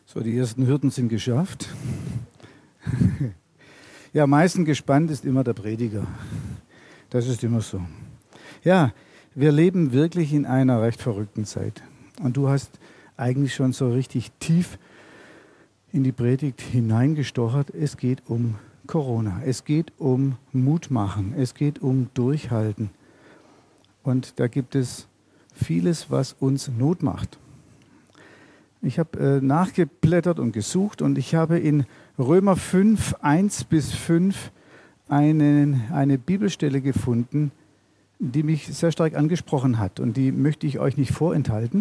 So, die ersten Hürden sind geschafft. Ja, am meisten gespannt ist immer der Prediger. Das ist immer so. Ja, wir leben wirklich in einer recht verrückten Zeit. Und du hast eigentlich schon so richtig tief in die Predigt hineingestochert. Es geht um Corona. Es geht um Mut machen. Es geht um Durchhalten. Und da gibt es vieles, was uns Not macht. Ich habe nachgeblättert und gesucht und ich habe in Römer 5, 1-5 eine Bibelstelle gefunden, die mich sehr stark angesprochen hat und die möchte ich euch nicht vorenthalten.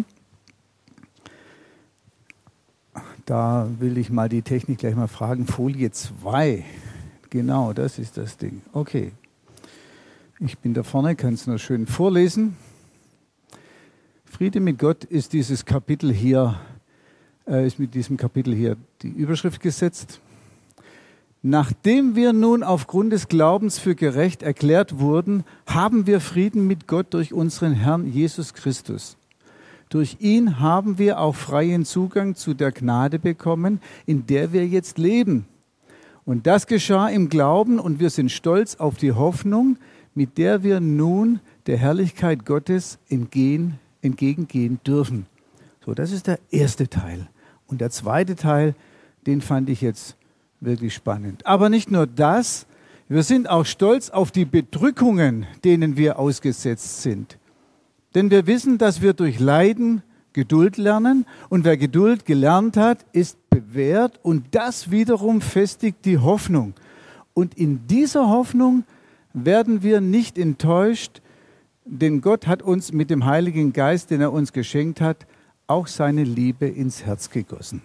Da will ich mal die Technik gleich mal fragen. Folie 2, genau, das ist das Ding. Okay, ich bin da vorne, kann es nur schön vorlesen. Friede mit Gott ist dieses Kapitel hier. Ist mit diesem Kapitel hier die Überschrift gesetzt. Nachdem wir nun aufgrund des Glaubens für gerecht erklärt wurden, haben wir Frieden mit Gott durch unseren Herrn Jesus Christus. Durch ihn haben wir auch freien Zugang zu der Gnade bekommen, in der wir jetzt leben. Und das geschah im Glauben und wir sind stolz auf die Hoffnung, mit der wir nun der Herrlichkeit Gottes entgegengehen dürfen. So, das ist der erste Teil. Und der zweite Teil, den fand ich jetzt wirklich spannend. Aber nicht nur das, wir sind auch stolz auf die Bedrückungen, denen wir ausgesetzt sind. Denn wir wissen, dass wir durch Leiden Geduld lernen. Und wer Geduld gelernt hat, ist bewährt. Und das wiederum festigt die Hoffnung. Und in dieser Hoffnung werden wir nicht enttäuscht, denn Gott hat uns mit dem Heiligen Geist, den er uns geschenkt hat, auch seine Liebe ins Herz gegossen.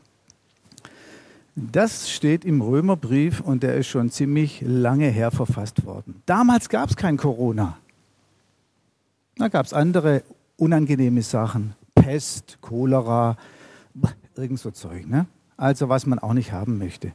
Das steht im Römerbrief und der ist schon ziemlich lange her verfasst worden. Damals gab es kein Corona. Da gab es andere unangenehme Sachen. Pest, Cholera, irgend so Zeug, ne? Also was man auch nicht haben möchte.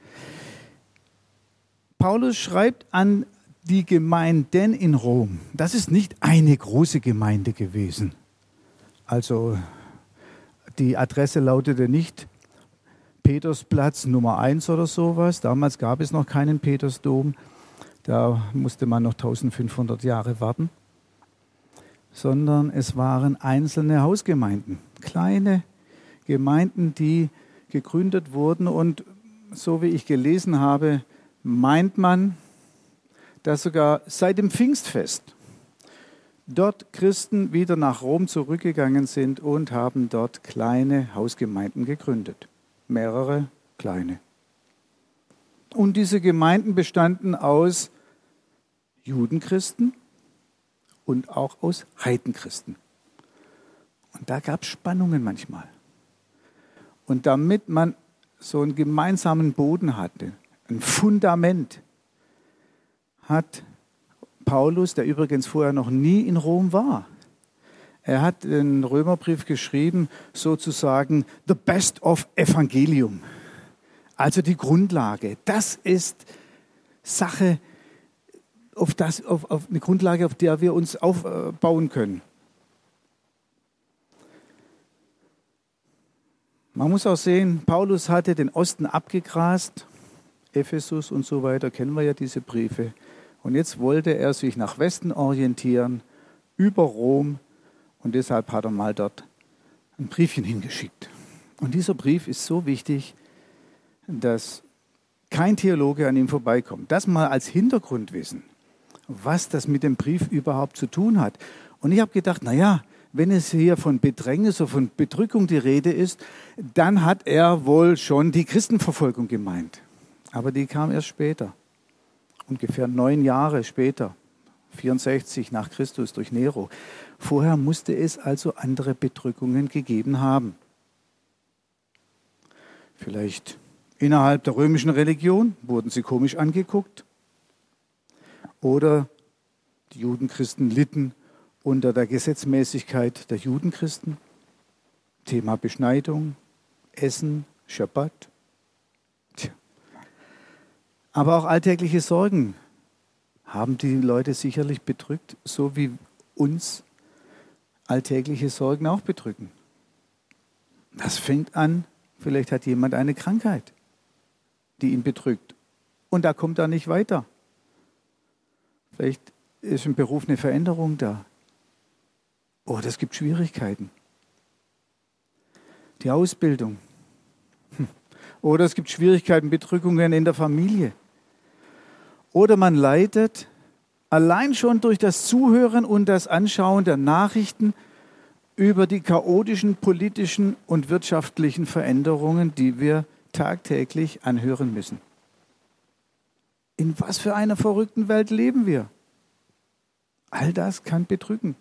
Paulus schreibt an die Gemeinden in Rom. Das ist nicht eine große Gemeinde gewesen. Also die Adresse lautete nicht Petersplatz Nummer 1 oder sowas. Damals gab es noch keinen Petersdom. Da musste man noch 1500 Jahre warten. Sondern es waren einzelne Hausgemeinden. Kleine Gemeinden, die gegründet wurden. Und so wie ich gelesen habe, meint man, dass sogar seit dem Pfingstfest dort Christen wieder nach Rom zurückgegangen sind und haben dort kleine Hausgemeinden gegründet. Mehrere kleine. Und diese Gemeinden bestanden aus Judenchristen und auch aus Heidenchristen. Und da gab es Spannungen manchmal. Und damit man so einen gemeinsamen Boden hatte, ein Fundament, hat Paulus, der übrigens vorher noch nie in Rom war. Er hat den Römerbrief geschrieben, sozusagen the best of Evangelium. Also die Grundlage. Das ist Sache, auf eine Grundlage, auf der wir uns aufbauen können. Man muss auch sehen, Paulus hatte den Osten abgegrast, Ephesus und so weiter, kennen wir ja diese Briefe. Und jetzt wollte er sich nach Westen orientieren, über Rom. Und deshalb hat er mal dort ein Briefchen hingeschickt. Und dieser Brief ist so wichtig, dass kein Theologe an ihm vorbeikommt. Das mal als Hintergrundwissen, was das mit dem Brief überhaupt zu tun hat. Und ich habe gedacht, naja, wenn es hier von Bedrängnis oder von Bedrückung die Rede ist, dann hat er wohl schon die Christenverfolgung gemeint. Aber die kam erst später. Ungefähr 9 Jahre später, 64 nach Christus durch Nero. Vorher musste es also andere Bedrückungen gegeben haben. Vielleicht innerhalb der römischen Religion wurden sie komisch angeguckt. Oder die Judenchristen litten unter der Gesetzmäßigkeit der Judenchristen. Thema Beschneidung, Essen, Schabbat. Aber auch alltägliche Sorgen haben die Leute sicherlich bedrückt, so wie uns alltägliche Sorgen auch bedrücken. Das fängt an Vielleicht hat jemand eine Krankheit, die ihn bedrückt. Und da kommt er nicht weiter. Vielleicht ist im Beruf eine Veränderung da. Oder es gibt Schwierigkeiten. Die Ausbildung. Oder es gibt Schwierigkeiten, Bedrückungen in der Familie. Oder man leidet allein schon durch das Zuhören und das Anschauen der Nachrichten über die chaotischen politischen und wirtschaftlichen Veränderungen, die wir tagtäglich anhören müssen. In was für einer verrückten Welt leben wir? All das kann bedrücken.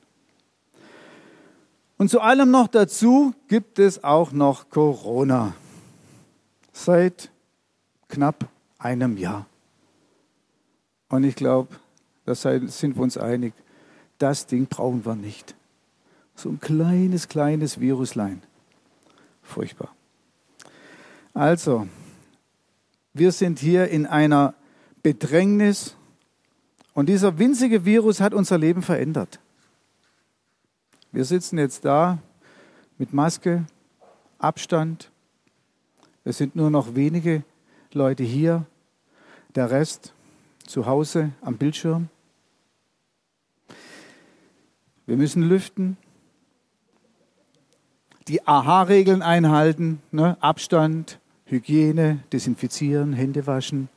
Und zu allem noch dazu gibt es auch noch Corona. Seit knapp einem Jahr. Und ich glaube, da sind wir uns einig, das Ding brauchen wir nicht. So ein kleines Viruslein. Furchtbar. Also, wir sind hier in einer Bedrängnis und dieser winzige Virus hat unser Leben verändert. Wir sitzen jetzt da mit Maske, Abstand. Es sind nur noch wenige Leute hier, der Rest zu Hause am Bildschirm. Wir müssen lüften, die AHA-Regeln einhalten, ne? Abstand, Hygiene, Desinfizieren, Hände waschen,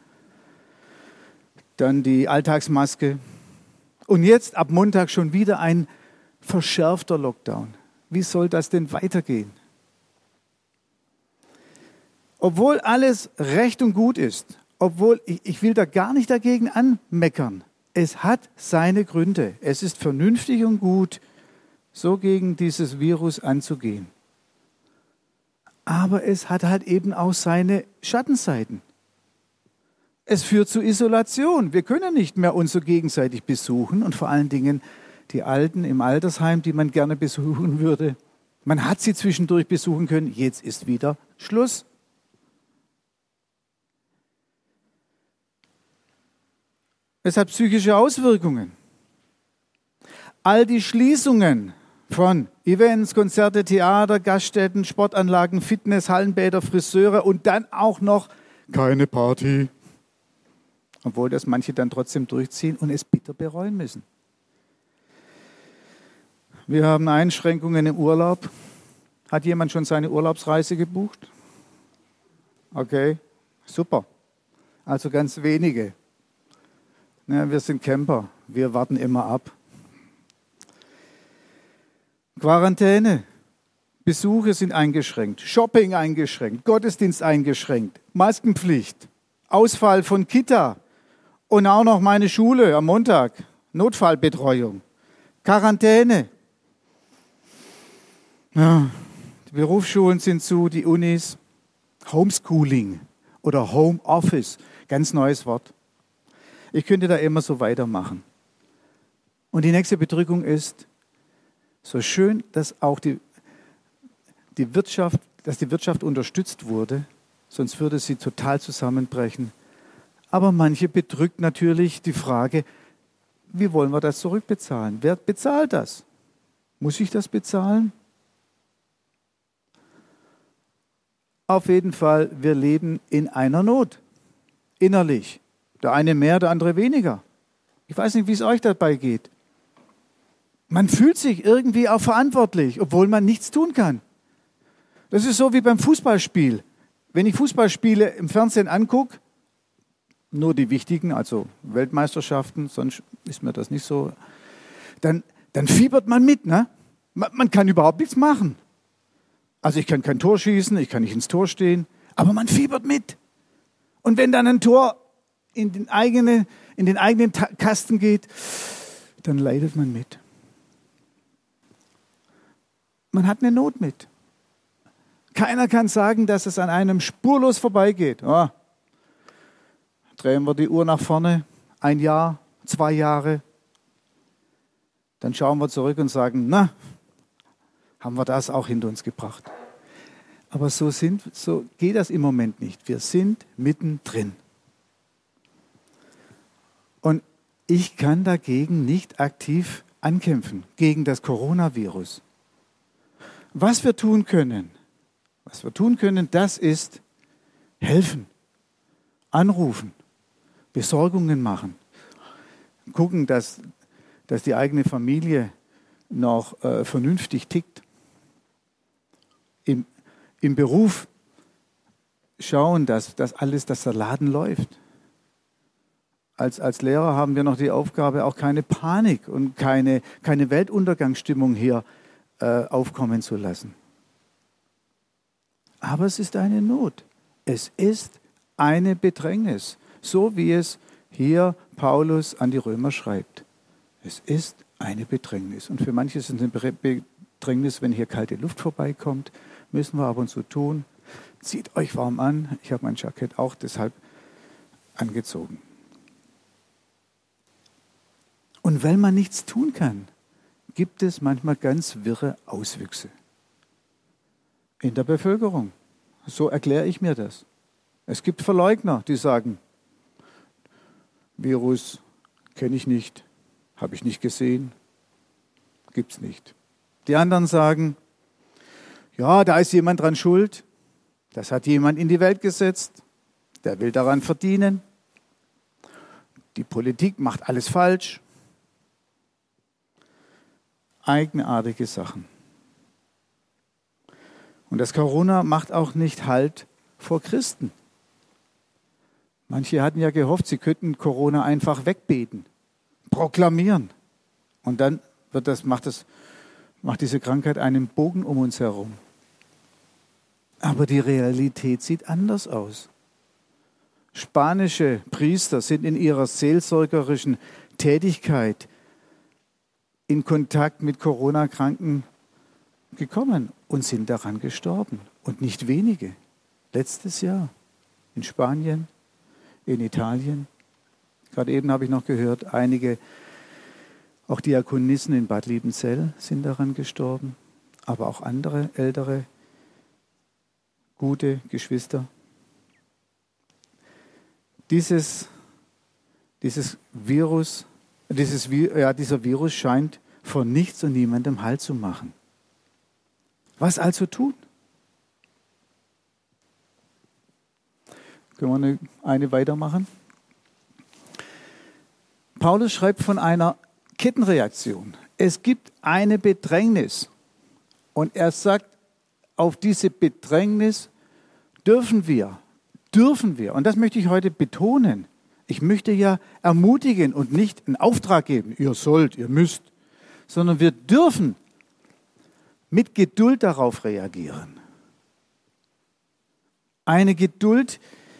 dann die Alltagsmaske. Und jetzt ab Montag schon wieder ein verschärfter Lockdown. Wie soll das denn weitergehen? Obwohl alles recht und gut ist, obwohl ich will da gar nicht dagegen anmeckern, es hat seine Gründe. Es ist vernünftig und gut, so gegen dieses Virus anzugehen. Aber es hat halt eben auch seine Schattenseiten. Es führt zu Isolation. Wir können nicht mehr uns so gegenseitig besuchen und vor allen Dingen die Alten im Altersheim, die man gerne besuchen würde. Man hat sie zwischendurch besuchen können, jetzt ist wieder Schluss. Es hat psychische Auswirkungen. All die Schließungen von Events, Konzerte, Theater, Gaststätten, Sportanlagen, Fitness, Hallenbäder, Friseure und dann auch noch keine Party. Obwohl das manche dann trotzdem durchziehen und es bitter bereuen müssen. Wir haben Einschränkungen im Urlaub. Hat jemand schon seine Urlaubsreise gebucht? Okay, super. Also ganz wenige. Ja, wir sind Camper, wir warten immer ab. Quarantäne, Besuche sind eingeschränkt, Shopping eingeschränkt, Gottesdienst eingeschränkt, Maskenpflicht, Ausfall von Kita und auch noch meine Schule am Montag, Notfallbetreuung, Quarantäne. Ja, die Berufsschulen sind zu, die Unis, Homeschooling oder Homeoffice, ganz neues Wort. Ich könnte da immer so weitermachen. Und die nächste Bedrückung ist, so schön, dass auch die Wirtschaft unterstützt wurde, sonst würde sie total zusammenbrechen. Aber manche bedrückt natürlich die Frage, wie wollen wir das zurückbezahlen? Wer bezahlt das? Muss ich das bezahlen? Auf jeden Fall, wir leben in einer Not, innerlich. Der eine mehr, der andere weniger. Ich weiß nicht, wie es euch dabei geht. Man fühlt sich irgendwie auch verantwortlich, obwohl man nichts tun kann. Das ist so wie beim Fußballspiel. Wenn ich Fußballspiele im Fernsehen angucke, nur die wichtigen, also Weltmeisterschaften, sonst ist mir das nicht so, dann fiebert man mit. Ne? Man kann überhaupt nichts machen. Also ich kann kein Tor schießen, ich kann nicht ins Tor stehen, aber man fiebert mit. Und wenn dann ein Tor in den eigenen Kasten geht, dann leidet man mit. Man hat eine Not mit. Keiner kann sagen, dass es an einem spurlos vorbeigeht. Oh, drehen wir die Uhr nach vorne, 1 Jahr, 2 Jahre. Dann schauen wir zurück und sagen, na, haben wir das auch hinter uns gebracht. Aber so geht das im Moment nicht. Wir sind mittendrin. Und ich kann dagegen nicht aktiv ankämpfen, gegen das Coronavirus. Was wir tun können, Was wir tun können, das ist helfen, anrufen, Besorgungen machen, gucken, dass die eigene Familie noch vernünftig tickt. Im Beruf schauen, dass der Laden läuft. Als Lehrer haben wir noch die Aufgabe, auch keine Panik und keine Weltuntergangsstimmung hier aufkommen zu lassen. Aber es ist eine Not. Es ist eine Bedrängnis, so wie es hier Paulus an die Römer schreibt. Es ist eine Bedrängnis. Und für manche ist es eine Bedrängnis, wenn hier kalte Luft vorbeikommt. Müssen wir ab und zu tun. Zieht euch warm an. Ich habe mein Jackett auch deshalb angezogen. Und weil man nichts tun kann, gibt es manchmal ganz wirre Auswüchse in der Bevölkerung. So erkläre ich mir das. Es gibt Verleugner, die sagen, Virus kenne ich nicht, habe ich nicht gesehen, gibt es nicht. Die anderen sagen, ja, da ist jemand dran schuld, das hat jemand in die Welt gesetzt, der will daran verdienen, die Politik macht alles falsch. Eigenartige Sachen. Und das Corona macht auch nicht Halt vor Christen. Manche hatten ja gehofft, sie könnten Corona einfach wegbeten, proklamieren. Und dann macht diese Krankheit einen Bogen um uns herum. Aber die Realität sieht anders aus. Spanische Priester sind in ihrer seelsorgerischen Tätigkeit in Kontakt mit Corona-Kranken gekommen und sind daran gestorben. Und nicht wenige. Letztes Jahr in Spanien, in Italien. Gerade eben habe ich noch gehört, einige, auch Diakonissen in Bad Liebenzell sind daran gestorben. Aber auch andere ältere, gute Geschwister. Dieser Virus scheint vor nichts und niemandem Halt zu machen. Was also tun? Können wir eine weitermachen? Paulus schreibt von einer Kettenreaktion. Es gibt eine Bedrängnis. Und er sagt, auf diese Bedrängnis dürfen wir, und das möchte ich heute betonen, ich möchte ja ermutigen und nicht einen Auftrag geben, ihr sollt, ihr müsst, sondern wir dürfen mit Geduld darauf reagieren. Eine Geduld,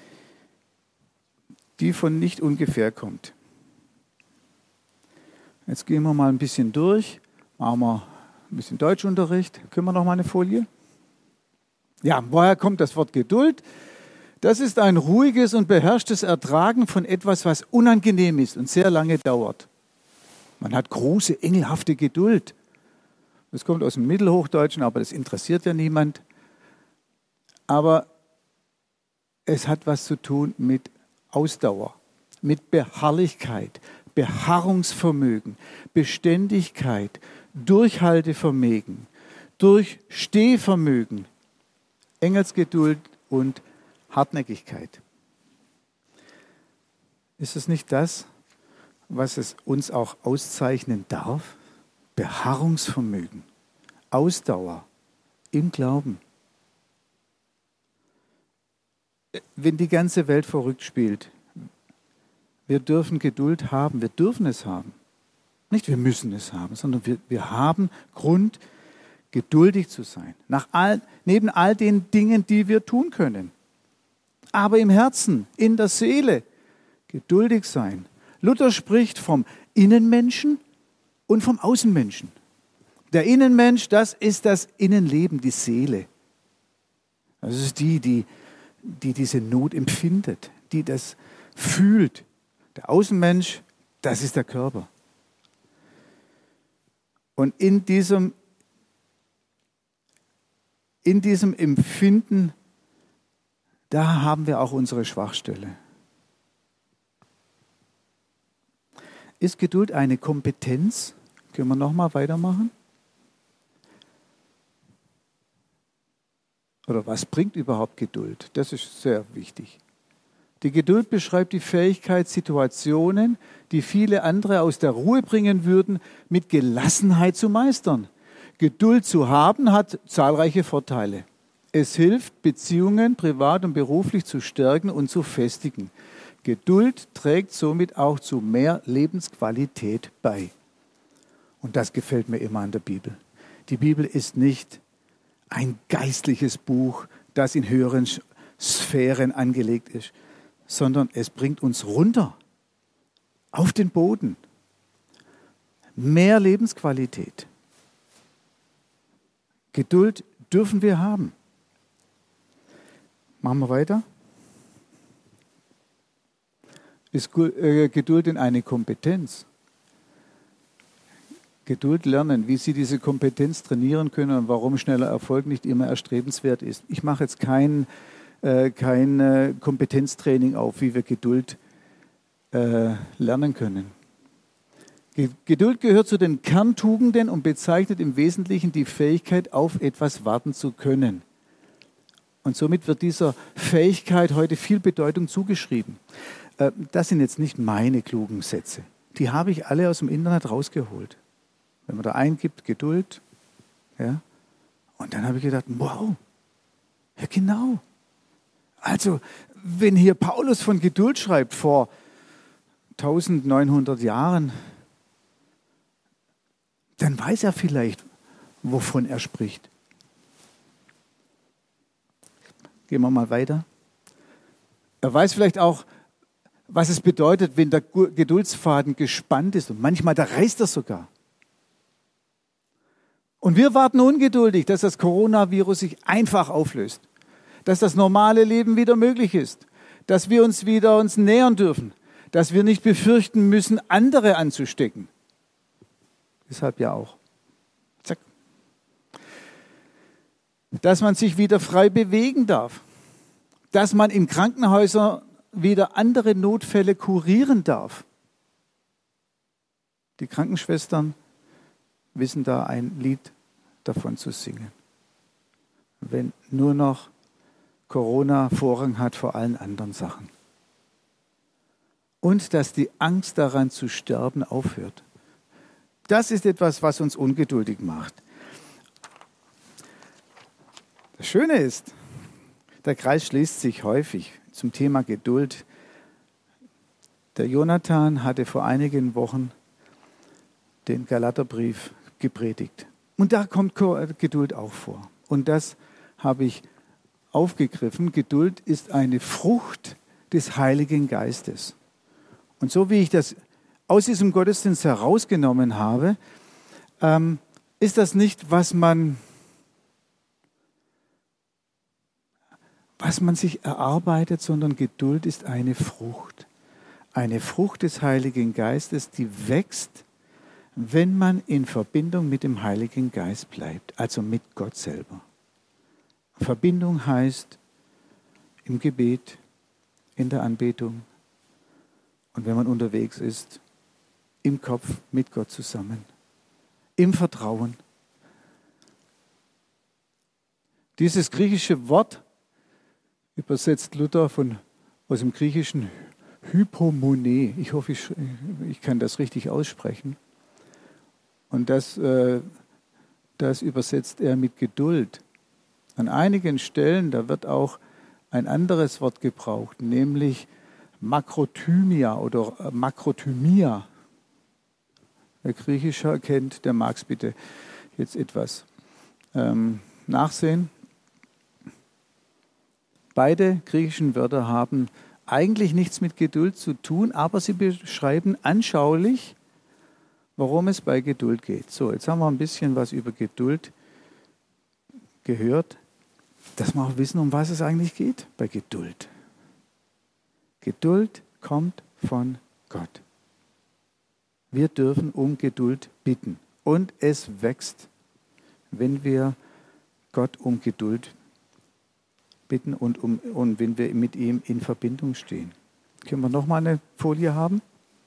die von nicht ungefähr kommt. Jetzt gehen wir mal ein bisschen durch, machen wir ein bisschen Deutschunterricht. Können wir noch mal eine Folie? Ja, woher kommt das Wort Geduld? Das ist ein ruhiges und beherrschtes Ertragen von etwas, was unangenehm ist und sehr lange dauert. Man hat große, engelhafte Geduld. Das kommt aus dem Mittelhochdeutschen, aber das interessiert ja niemand. Aber es hat was zu tun mit Ausdauer, mit Beharrlichkeit, Beharrungsvermögen, Beständigkeit, Durchhaltevermögen, Durchstehvermögen, Engelsgeduld und Hartnäckigkeit. Ist es nicht das, was es uns auch auszeichnen darf? Beharrungsvermögen, Ausdauer im Glauben. Wenn die ganze Welt verrückt spielt, wir dürfen Geduld haben, wir dürfen es haben. Nicht wir müssen es haben, sondern wir haben Grund, geduldig zu sein. Neben all den Dingen, die wir tun können. Aber im Herzen, in der Seele, geduldig sein. Luther spricht vom Innenmenschen und vom Außenmenschen. Der Innenmensch, das ist das Innenleben, die Seele. Das ist die diese Not empfindet, die das fühlt. Der Außenmensch, das ist der Körper. Und in diesem Empfinden, da haben wir auch unsere Schwachstelle. Ist Geduld eine Kompetenz? Können wir nochmal weitermachen? Oder was bringt überhaupt Geduld? Das ist sehr wichtig. Die Geduld beschreibt die Fähigkeit, Situationen, die viele andere aus der Ruhe bringen würden, mit Gelassenheit zu meistern. Geduld zu haben hat zahlreiche Vorteile. Es hilft, Beziehungen privat und beruflich zu stärken und zu festigen. Geduld trägt somit auch zu mehr Lebensqualität bei. Und das gefällt mir immer an der Bibel. Die Bibel ist nicht ein geistliches Buch, das in höheren Sphären angelegt ist, sondern es bringt uns runter, auf den Boden. Mehr Lebensqualität. Geduld dürfen wir haben. Machen wir weiter. Ist Geduld denn eine Kompetenz? Geduld lernen, wie Sie diese Kompetenz trainieren können und warum schneller Erfolg nicht immer erstrebenswert ist. Ich mache jetzt kein Kompetenztraining auf, wie wir Geduld lernen können. Geduld gehört zu den Kerntugenden und bezeichnet im Wesentlichen die Fähigkeit, auf etwas warten zu können. Und somit wird dieser Fähigkeit heute viel Bedeutung zugeschrieben. Das sind jetzt nicht meine klugen Sätze. Die habe ich alle aus dem Internet rausgeholt. Wenn man da eingibt, Geduld, ja, und dann habe ich gedacht, wow, ja genau. Also, wenn hier Paulus von Geduld schreibt vor 1900 Jahren, dann weiß er vielleicht, wovon er spricht. Gehen wir mal weiter. Er weiß vielleicht auch, was es bedeutet, wenn der Geduldsfaden gespannt ist. Und manchmal, da reißt er sogar. Und wir warten ungeduldig, dass das Coronavirus sich einfach auflöst. Dass das normale Leben wieder möglich ist. Dass wir uns wieder nähern dürfen. Dass wir nicht befürchten müssen, andere anzustecken. Deshalb ja auch. Zack. Dass man sich wieder frei bewegen darf. Dass man in Krankenhäusern wieder andere Notfälle kurieren darf. Die Krankenschwestern wissen da ein Lied davon zu singen. Wenn nur noch Corona Vorrang hat vor allen anderen Sachen. Und dass die Angst daran zu sterben aufhört. Das ist etwas, was uns ungeduldig macht. Das Schöne ist, der Kreis schließt sich häufig zum Thema Geduld. Der Jonathan hatte vor einigen Wochen den Galaterbrief gepredigt. Und da kommt Geduld auch vor. Und das habe ich aufgegriffen. Geduld ist eine Frucht des Heiligen Geistes. Und so wie ich das aus diesem Gottesdienst herausgenommen habe, ist das nicht, was man sich erarbeitet, sondern Geduld ist eine Frucht. Eine Frucht des Heiligen Geistes, die wächst, wenn man in Verbindung mit dem Heiligen Geist bleibt, also mit Gott selber. Verbindung heißt im Gebet, in der Anbetung und wenn man unterwegs ist, im Kopf mit Gott zusammen, im Vertrauen. Dieses griechische Wort übersetzt Luther aus dem Griechischen Hypomone. Ich hoffe, ich kann das richtig aussprechen. Und das übersetzt er mit Geduld. An einigen Stellen, da wird auch ein anderes Wort gebraucht, nämlich Makrothymia oder Makrothymia. Wer Griechischer kennt, der mag es bitte jetzt etwas nachsehen. Beide griechischen Wörter haben eigentlich nichts mit Geduld zu tun, aber sie beschreiben anschaulich, worum es bei Geduld geht. So, jetzt haben wir ein bisschen was über Geduld gehört, dass wir auch wissen, um was es eigentlich geht bei Geduld. Geduld kommt von Gott. Wir dürfen um Geduld bitten und es wächst, wenn wir Gott um Geduld bitten und wenn wir mit ihm in Verbindung stehen. Können wir noch mal eine Folie haben?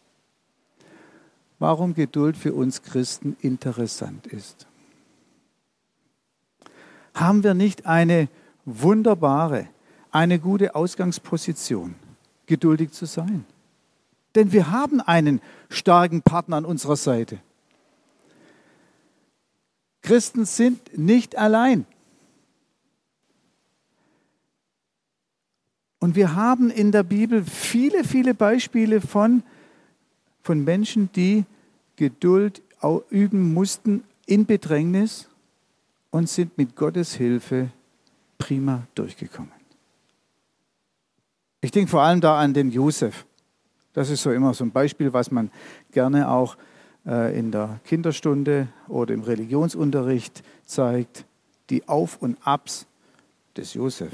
Warum Geduld für uns Christen interessant ist. Haben wir nicht eine wunderbare, eine gute Ausgangsposition, geduldig zu sein. Denn wir haben einen starken Partner an unserer Seite. Christen sind nicht allein. Und wir haben in der Bibel viele, viele Beispiele von Menschen, die Geduld üben mussten in Bedrängnis und sind mit Gottes Hilfe prima durchgekommen. Ich denke vor allem da an den Josef. Das ist so immer so ein Beispiel, was man gerne auch in der Kinderstunde oder im Religionsunterricht zeigt. Die Auf- und Abs des Josef.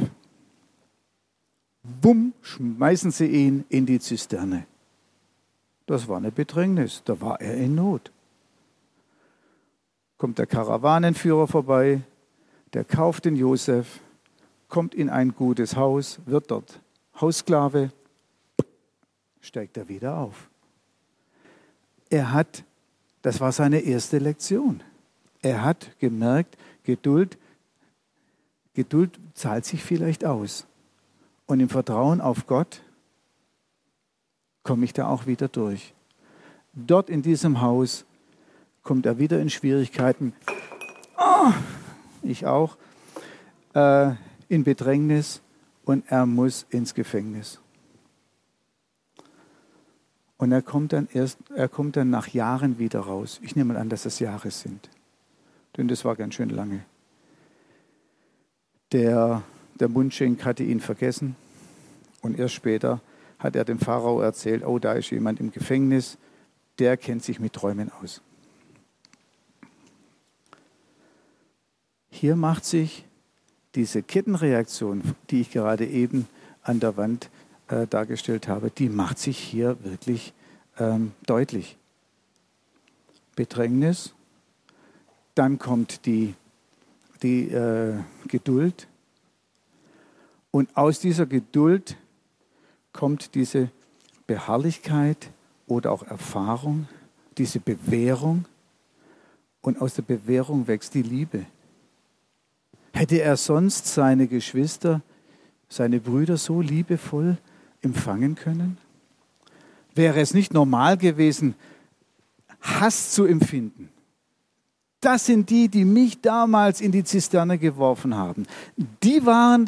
Bumm, schmeißen sie ihn in die Zisterne. Das war eine Bedrängnis, da war er in Not. Kommt der Karawanenführer vorbei, der kauft den Josef, kommt in ein gutes Haus, wird dort Haussklave, steigt er wieder auf. Das war seine erste Lektion. Er hat gemerkt, Geduld zahlt sich vielleicht aus. Und im Vertrauen auf Gott komme ich da auch wieder durch. Dort in diesem Haus kommt er wieder in Schwierigkeiten. Oh, ich auch. In Bedrängnis und er muss ins Gefängnis. Und er kommt dann nach Jahren wieder raus. Ich nehme mal an, dass es Jahre sind. Denn das war ganz schön lange. Der Mundschenk hatte ihn vergessen und erst später hat er dem Pharao erzählt, oh, da ist jemand im Gefängnis, der kennt sich mit Träumen aus. Hier macht sich diese Kettenreaktion, die ich gerade eben an der Wand dargestellt habe, die macht sich hier wirklich deutlich. Bedrängnis, dann kommt die Geduld und aus dieser Geduld kommt diese Beharrlichkeit oder auch Erfahrung, diese Bewährung und aus der Bewährung wächst die Liebe. Hätte er sonst seine Geschwister, seine Brüder so liebevoll empfangen können? Wäre es nicht normal gewesen, Hass zu empfinden? Das sind die mich damals in die Zisterne geworfen haben. Die waren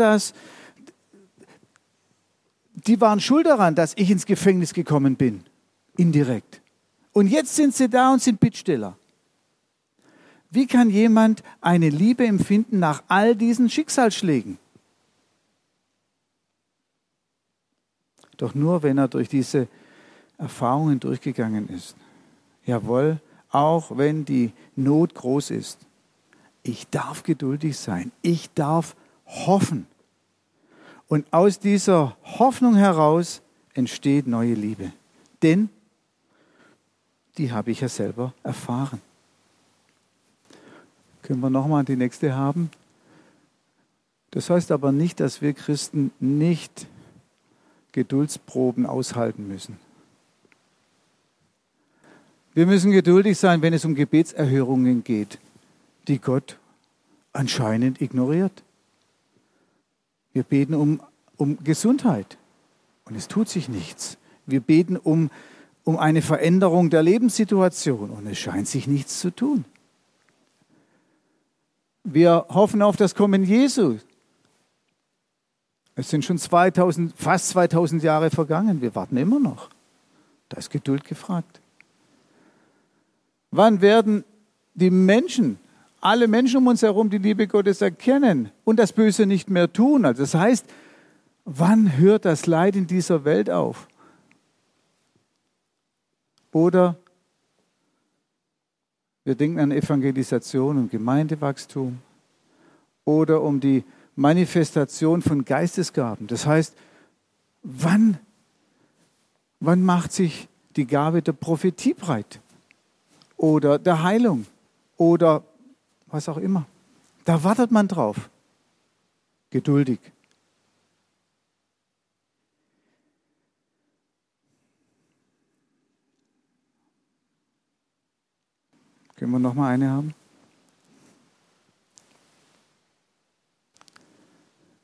schuld daran, dass ich ins Gefängnis gekommen bin. Indirekt. Und jetzt sind sie da und sind Bittsteller. Wie kann jemand eine Liebe empfinden nach all diesen Schicksalsschlägen? Doch nur, wenn er durch diese Erfahrungen durchgegangen ist. Jawohl, auch wenn die Not groß ist. Ich darf geduldig sein. Ich darf hoffen. Und aus dieser Hoffnung heraus entsteht neue Liebe. Denn die habe ich ja selber erfahren. Können wir nochmal die nächste haben? Das heißt aber nicht, dass wir Christen nicht Geduldsproben aushalten müssen. Wir müssen geduldig sein, wenn es um Gebetserhörungen geht, die Gott anscheinend ignoriert. Wir beten um Gesundheit und es tut sich nichts. Wir beten um eine Veränderung der Lebenssituation und es scheint sich nichts zu tun. Wir hoffen auf das Kommen Jesu. Es sind schon fast 2000 Jahre vergangen. Wir warten immer noch. Da ist Geduld gefragt. Wann werden die Menschen, alle Menschen um uns herum, die Liebe Gottes erkennen und das Böse nicht mehr tun? Also das heißt, wann hört das Leid in dieser Welt auf? Oder wir denken an Evangelisation und Gemeindewachstum oder um die Manifestation von Geistesgaben. Das heißt, wann macht sich die Gabe der Prophetie breit? Oder der Heilung? Oder was auch immer. Da wartet man drauf. Geduldig. Können wir noch mal eine haben?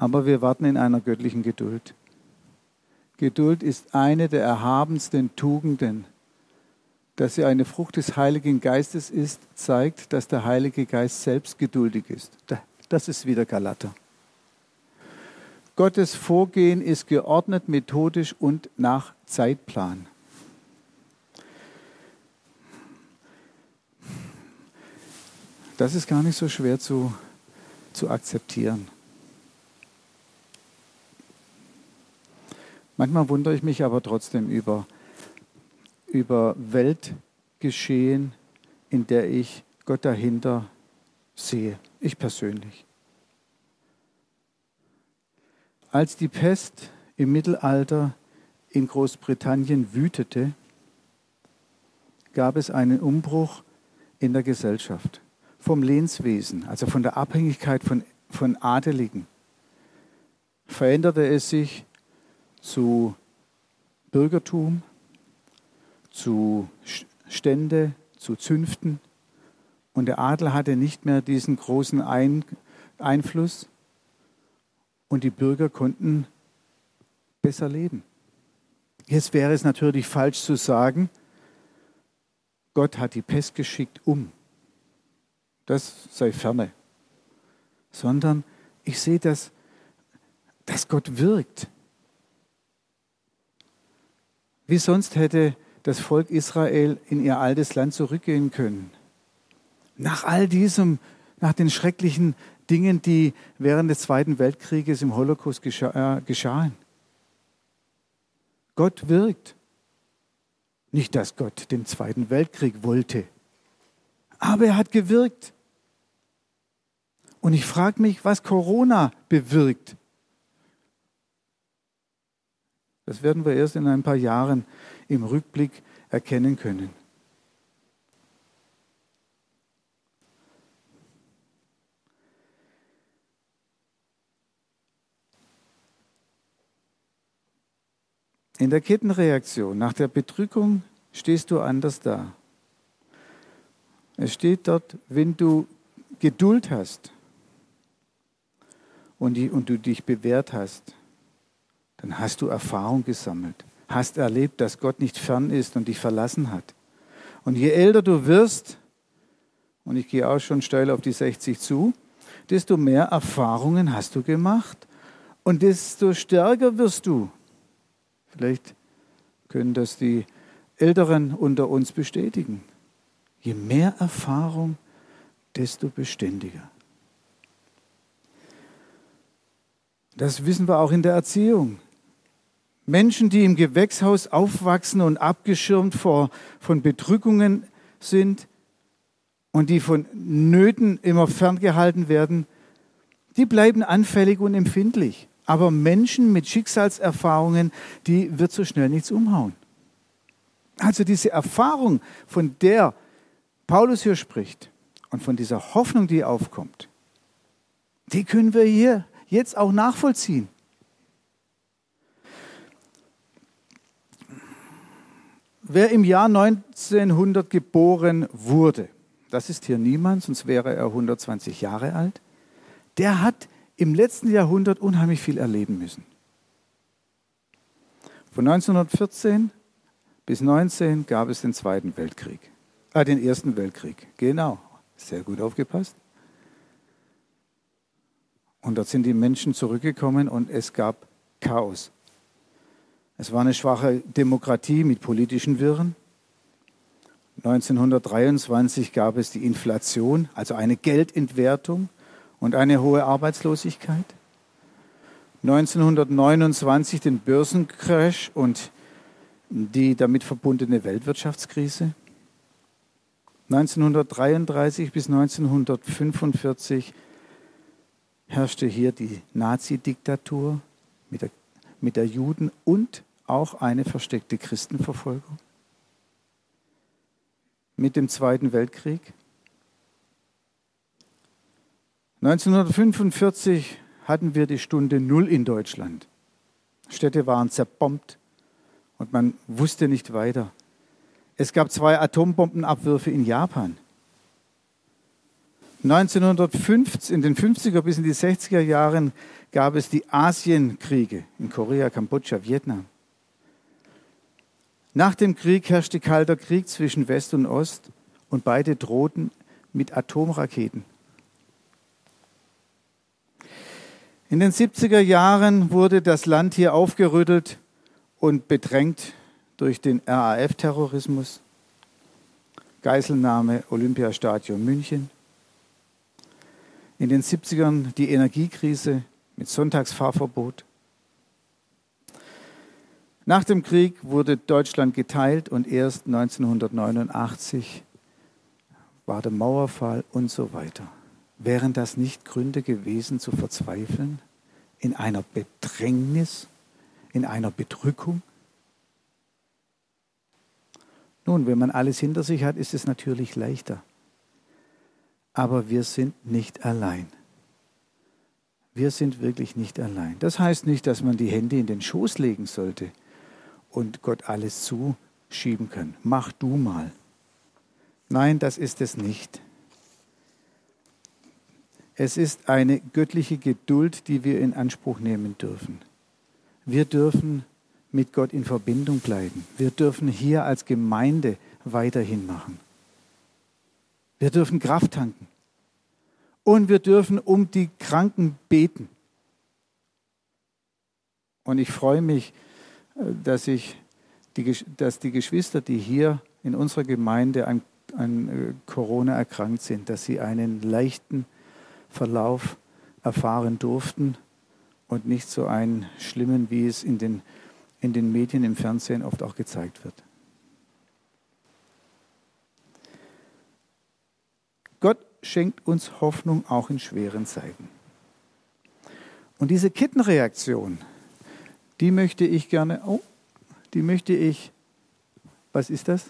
Aber wir warten in einer göttlichen Geduld. Geduld ist eine der erhabensten Tugenden. Dass sie eine Frucht des Heiligen Geistes ist, zeigt, dass der Heilige Geist selbst geduldig ist. Das ist wieder Galater. Gottes Vorgehen ist geordnet, methodisch und nach Zeitplan. Das ist gar nicht so schwer zu akzeptieren. Manchmal wundere ich mich aber trotzdem über Weltgeschehen, in der ich Gott dahinter sehe. Ich persönlich. Als die Pest im Mittelalter in Großbritannien wütete, gab es einen Umbruch in der Gesellschaft. Vom Lehnswesen, also von der Abhängigkeit von Adeligen, veränderte es sich zu Bürgertum, zu Stände, zu Zünften. Und der Adel hatte nicht mehr diesen großen Einfluss. Und die Bürger konnten besser leben. Jetzt wäre es natürlich falsch zu sagen, Gott hat die Pest geschickt, das sei ferne. Sondern ich sehe, dass Gott wirkt. Wie sonst hätte das Volk Israel in ihr altes Land zurückgehen können? Nach all diesem, nach den schrecklichen Dingen, die während des Zweiten Weltkrieges im Holocaust geschahen. Gott wirkt. Nicht, dass Gott den Zweiten Weltkrieg wollte, aber er hat gewirkt. Und ich frage mich, was Corona bewirkt. Das werden wir erst in ein paar Jahren im Rückblick erkennen können. In der Kettenreaktion nach der Bedrückung stehst du anders da. Es steht dort, wenn du Geduld hast und du dich bewährt hast, dann hast du Erfahrung gesammelt, hast erlebt, dass Gott nicht fern ist und dich verlassen hat. Und je älter du wirst, und ich gehe auch schon steil auf die 60 zu, desto mehr Erfahrungen hast du gemacht und desto stärker wirst du. Vielleicht können das die Älteren unter uns bestätigen. Je mehr Erfahrung, desto beständiger. Das wissen wir auch in der Erziehung. Menschen, die im Gewächshaus aufwachsen und abgeschirmt von Bedrückungen sind und die von Nöten immer ferngehalten werden, die bleiben anfällig und empfindlich. Aber Menschen mit Schicksalserfahrungen, die wird so schnell nichts umhauen. Also diese Erfahrung, von der Paulus hier spricht und von dieser Hoffnung, die aufkommt, die können wir hier jetzt auch nachvollziehen. Wer im Jahr 1900 geboren wurde, das ist hier niemand, sonst wäre er 120 Jahre alt, der hat im letzten Jahrhundert unheimlich viel erleben müssen. Von 1914 bis 19 gab es den Ersten Weltkrieg. Genau, sehr gut aufgepasst. Und dort sind die Menschen zurückgekommen und es gab Chaos. Es war eine schwache Demokratie mit politischen Wirren. 1923 gab es die Inflation, also eine Geldentwertung und eine hohe Arbeitslosigkeit. 1929 den Börsencrash und die damit verbundene Weltwirtschaftskrise. 1933 bis 1945 herrschte hier die Nazi-Diktatur mit der Juden- und auch eine versteckte Christenverfolgung. Mit dem Zweiten Weltkrieg. 1945 hatten wir die Stunde Null in Deutschland. Städte waren zerbombt und man wusste nicht weiter. Es gab 2 Atombombenabwürfe in Japan. 1950, in den 50er bis in die 60er Jahren gab es die Asienkriege in Korea, Kambodscha, Vietnam. Nach dem Krieg herrschte kalter Krieg zwischen West und Ost und beide drohten mit Atomraketen. In den 70er Jahren wurde das Land hier aufgerüttelt und bedrängt durch den RAF-Terrorismus, Geiselnahme Olympiastadion München. In den 70ern die Energiekrise mit Sonntagsfahrverbot. Nach dem Krieg wurde Deutschland geteilt und erst 1989 war der Mauerfall und so weiter. Wären das nicht Gründe gewesen, zu verzweifeln? In einer Bedrängnis? In einer Bedrückung? Nun, wenn man alles hinter sich hat, ist es natürlich leichter. Aber wir sind nicht allein. Wir sind wirklich nicht allein. Das heißt nicht, dass man die Hände in den Schoß legen sollte und Gott alles zuschieben kann. Mach du mal. Nein, das ist es nicht. Es ist eine göttliche Geduld, die wir in Anspruch nehmen dürfen. Wir dürfen mit Gott in Verbindung bleiben. Wir dürfen hier als Gemeinde weiterhin machen. Wir dürfen Kraft tanken. Und wir dürfen um die Kranken beten. Und ich freue mich, dass die Geschwister, die hier in unserer Gemeinde an Corona erkrankt sind, dass sie einen leichten Verlauf erfahren durften und nicht so einen schlimmen, wie es in den Medien, im Fernsehen oft auch gezeigt wird. Gott schenkt uns Hoffnung auch in schweren Zeiten. Und diese Kettenreaktion, die möchte ich, was ist das?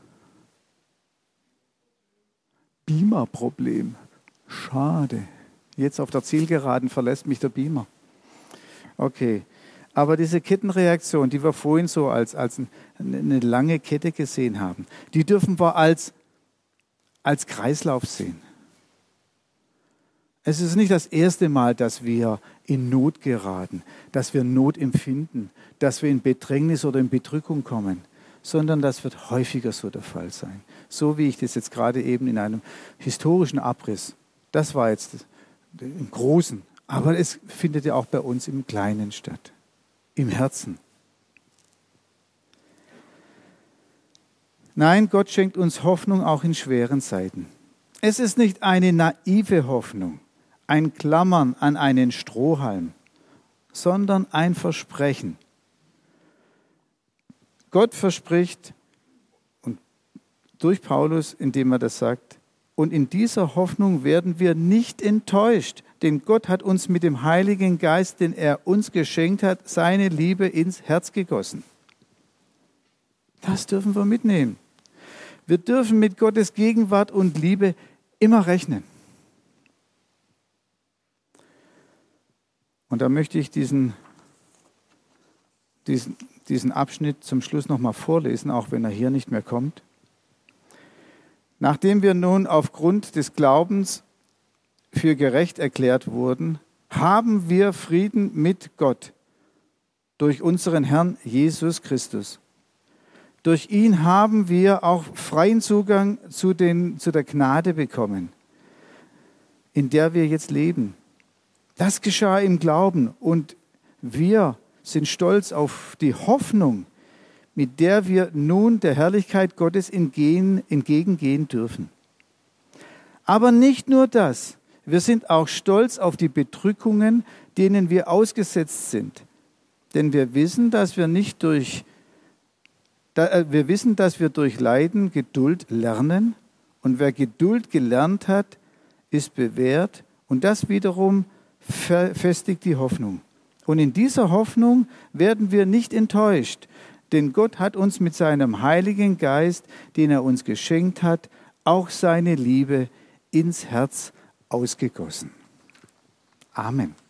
Beamer-Problem. Schade. Jetzt auf der Zielgeraden verlässt mich der Beamer. Okay. Aber diese Kettenreaktion, die wir vorhin so als eine lange Kette gesehen haben, die dürfen wir als Kreislauf sehen. Es ist nicht das erste Mal, dass wir in Not geraten, dass wir Not empfinden, dass wir in Bedrängnis oder in Bedrückung kommen, sondern das wird häufiger so der Fall sein. So wie ich das jetzt gerade eben in einem historischen Abriss, das war jetzt im Großen, aber es findet ja auch bei uns im Kleinen statt, im Herzen. Nein, Gott schenkt uns Hoffnung auch in schweren Zeiten. Es ist nicht eine naive Hoffnung, ein Klammern an einen Strohhalm, sondern ein Versprechen. Gott verspricht, und durch Paulus, indem er das sagt, und in dieser Hoffnung werden wir nicht enttäuscht, denn Gott hat uns mit dem Heiligen Geist, den er uns geschenkt hat, seine Liebe ins Herz gegossen. Das dürfen wir mitnehmen. Wir dürfen mit Gottes Gegenwart und Liebe immer rechnen. Und da möchte ich diesen Abschnitt zum Schluss nochmal vorlesen, auch wenn er hier nicht mehr kommt. Nachdem wir nun aufgrund des Glaubens für gerecht erklärt wurden, haben wir Frieden mit Gott durch unseren Herrn Jesus Christus. Durch ihn haben wir auch freien Zugang zu der Gnade bekommen, in der wir jetzt leben. Das geschah im Glauben und wir sind stolz auf die Hoffnung, mit der wir nun der Herrlichkeit Gottes entgegengehen dürfen. Aber nicht nur das, wir sind auch stolz auf die Bedrückungen, denen wir ausgesetzt sind. Denn wir wissen, dass wir durch Leiden Geduld lernen. Und wer Geduld gelernt hat, ist bewährt. Und das wiederum festigt die Hoffnung. Und in dieser Hoffnung werden wir nicht enttäuscht. Denn Gott hat uns mit seinem Heiligen Geist, den er uns geschenkt hat, auch seine Liebe ins Herz ausgegossen. Amen.